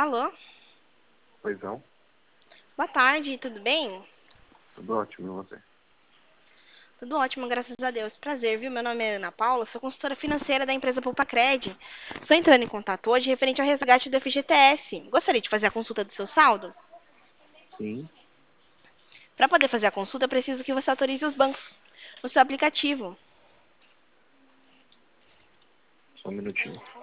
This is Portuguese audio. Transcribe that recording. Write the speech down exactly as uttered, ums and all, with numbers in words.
Alô? Poisão, Boa tarde, tudo bem? tudo ótimo, e você? Tudo ótimo, graças a Deus. Prazer, viu? Meu nome é Ana Paula, sou consultora financeira da empresa Poupacred. Estou entrando em contato hoje referente ao resgate do F G T S. Gostaria de fazer a consulta do seu saldo? Sim, Para poder fazer a consulta, preciso que você autorize os bancos no seu aplicativo. só um minutinho.